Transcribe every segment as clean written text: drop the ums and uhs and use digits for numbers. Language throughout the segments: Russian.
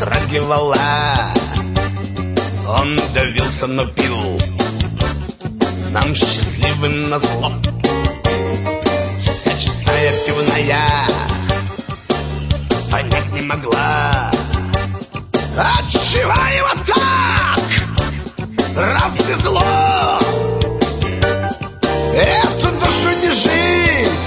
подрагивала. Он давился, но пил, нам счастливым назло. Вся честная пивная понять не могла, отчего его так развезло. Эту душу не жизнь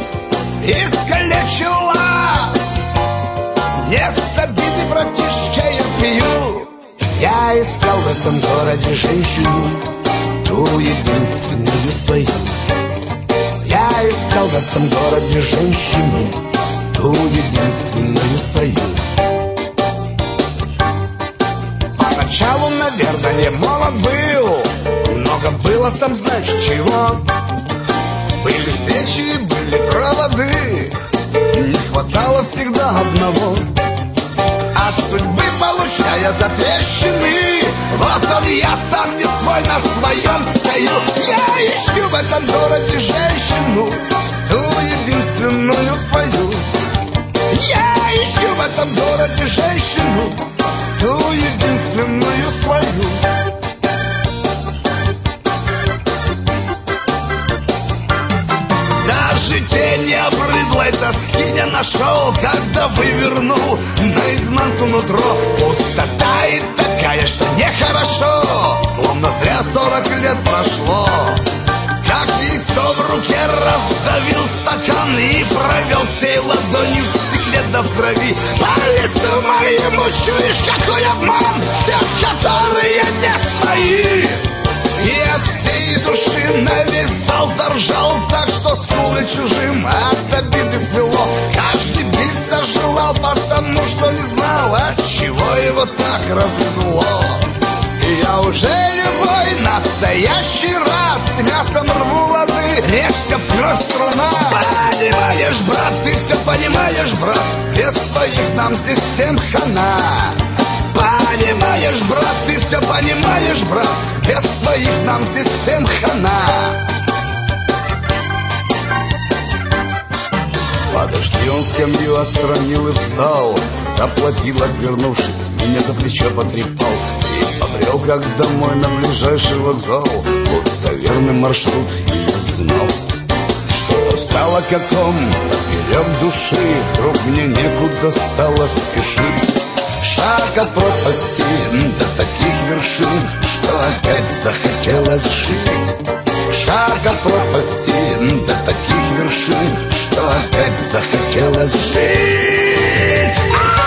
искалечила. Не с обиды, братишка, я пью. Я искал в этом городе женщину, ту единственную свою. Я искал в этом городе женщину, ту единственную свою. Поначалу, наверное, не молод был, много было, сам знаешь чего. Были встречи, были проводы, не хватало всегда одного. От судьбы получая затрещины, вот он я сам не свой, на своем стою. Я ищу в этом городе женщину, ту единственную свою. Я ищу в этом городе женщину, ту единственную свою. Даже тени обрыдлой тоски не нашел, когда вывернул наизнанку нутро. Пустота и такая, что нехорошо, словно зря 40 лет прошло. Как яйцо в руке раздавил стакан и провел всей ладонью в стекле до крови. По лицу моему чуешь, какой обман всех, которые не свои. И от всей души на весь зал заржал так, что скулы чужим от обиды свело. Каждый биться желал, потому что не знал, от чего его так развезло. И я уже любой настоящий рад, с мясом рву лады, режься в кровь струна. Понимаешь, брат, ты все понимаешь, брат, без своих нам здесь всем хана. Понимаешь, брат, ты все понимаешь, брат, без своих нам здесь всем хана. Подожди, он скамью отстранил и встал, заплатил, отвернувшись, меня за плечо потрепал и побрел, как домой, на ближайший вокзал, будто верный маршрут я знал. Что-то стало котом поперек души, вдруг мне некуда стало спешить. Шаг от пропасти до таких вершин, что опять захотелось жить. Шаг от пропасти до таких вершин, что опять захотелось жить.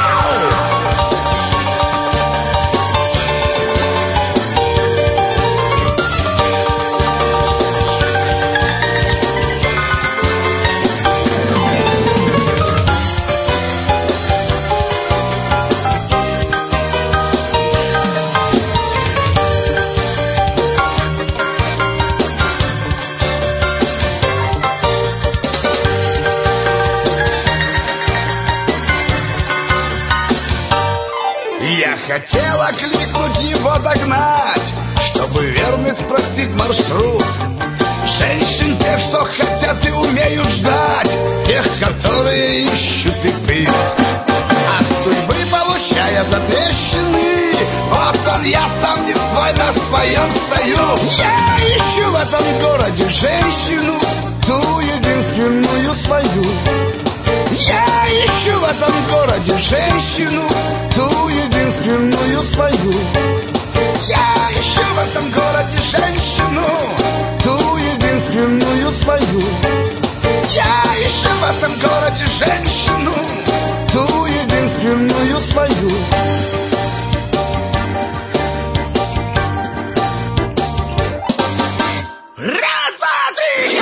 Хотела кликнуть его, догнать, чтобы верный спросить маршрут. Женщин тех, что хотят и умеют ждать, тех, которые ищут и пьют. От судьбы получая затрещины, вот он я сам не свой, на своем стою. Я ищу в этом городе женщину, ту единственную свою. Я ищу в этом городе женщину, ту единственную свою. Я ищу в этом городе женщину, ту единственную свою. Я ищу в этом городе женщину, ту единственную свою. Раз, два, три,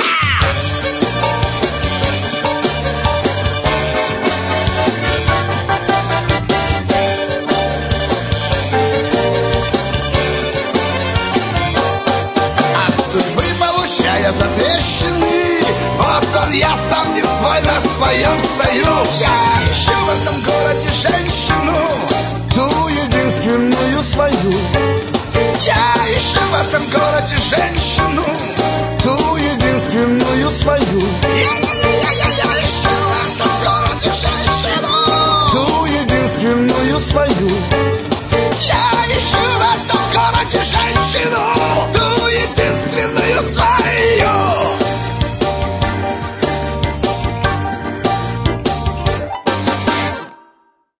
дороги.